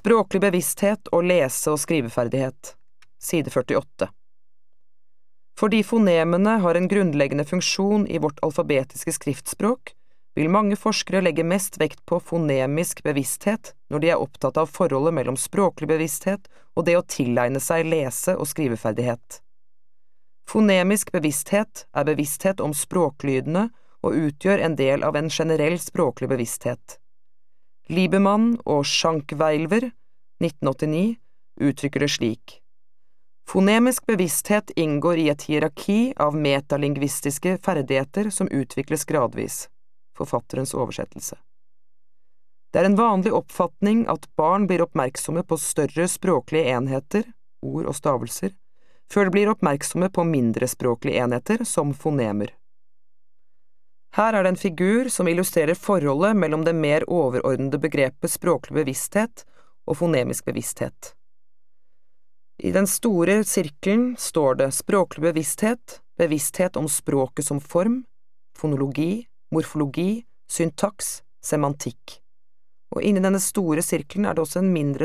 Språklig bevissthet og lese- og skriveferdighet. Side 48. Fordi fonemene har en grunnleggende funksjon i vårt alfabetiske skriftspråk, vil mange forskere legge mest vekt på fonemisk bevissthet når de er opptatt av forholdet mellom språklig bevissthet og det å tilegne seg lese- og skriveferdighet. Fonemisk bevissthet er bevissthet om språklydene og utgjør en del av en generell språklig bevissthet. Liebermann og Schankweiler, 1989, uttrykker det slik. Fonemisk bevissthet inngår i et hierarki av metalingvistiske ferdigheter som utvikles gradvis. Forfatterens oversettelse. Det er en vanlig oppfatning at barn blir oppmerksomme på større språklige enheter, ord og stavelser, før de blir oppmerksomme på mindre språklige enheter som fonemer. Her er det en figur som illustrerer forholdet mellom det mer overordnede begrepet språklig bevissthet og fonemisk bevissthet. I den store sirkelen står det språklig bevissthet, bevissthet om språket som form, fonologi, morfologi, syntaks, semantikk. Og inni denne store sirkelen er det også en mindre